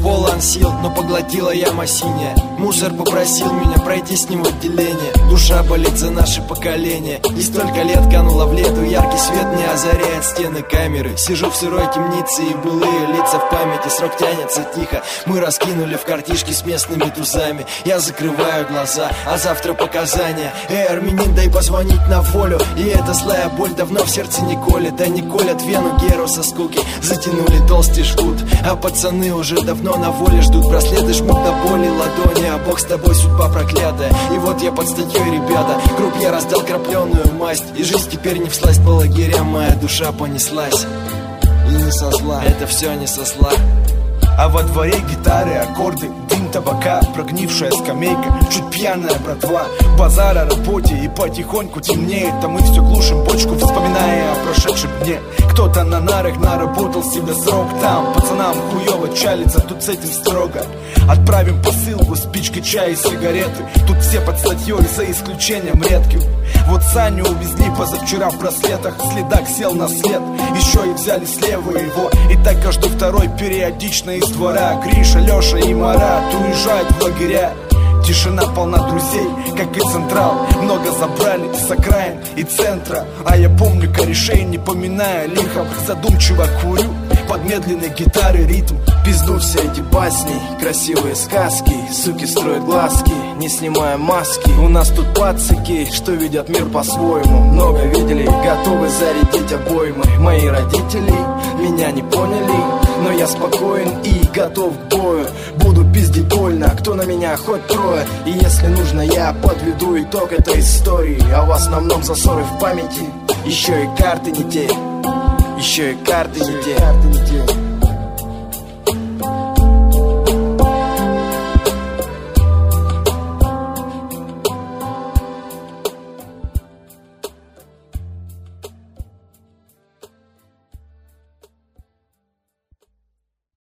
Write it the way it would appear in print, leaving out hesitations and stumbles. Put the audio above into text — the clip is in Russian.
полон сил, но поглотила яма синяя. Мусор попросил меня пройти с ним в отделение. Душа болит за наше поколение. И столько лет кануло в лету, яркий свет не озаряет стены камеры. Сижу в сырой темнице, и былые лица в памяти. Срок тянется тихо, мы раскинули в картишки с местными тузами. Я закрываю глаза, а завтра показания. Армянин, дай позвонить на волю. И эта злая боль давно в сердце не колет. Да не колят вену геру со скуки. Затянули толстый жгут, а пацаны уже давно на воле ждут. Браслеты жмут на боли ладони, а Бог с тобой, судьба проклятая. И вот я под статьей, ребята. Круп я раздал крапленую масть. И жизнь теперь не всласть по лагерям. Моя душа понеслась. И не со зла, это все не со зла. А во дворе гитары, аккорды, дым табака, прогнившая скамейка, чуть пьяная братва. Базар о работе и потихоньку темнеет, а мы все глушим бочку, вспоминая о прошедшем дне. Кто-то на нарах наработал себе срок там. Пацанам хуёво чалится, тут с этим строго. Отправим посылку, спички, чай и сигареты. Тут все под статьей, за исключением редким. Вот Саню увезли позавчера в браслетах. Следак сел на след, еще и взяли слева его. И так каждый второй периодично из двора. Гриша, Леша и Марат уезжают в лагеря. Тишина полна друзей, как и Централ. Много забрали с окраин и центра. А я помню корешей, не поминая лихом. Задумчиво курю под медленной гитары ритм. Пизду все эти басни, красивые сказки. Суки строят глазки, не снимая маски. У нас тут пацаки, что видят мир по-своему. Много видели, готовы зарядить обоймы. Мои родители меня не поняли, но я спокоен и готов к бою. Буду пиздить больно, кто на меня хоть трое. И если нужно, я подведу итог этой истории. А в основном засоры в памяти. Еще и карты не те, еще и карты не те.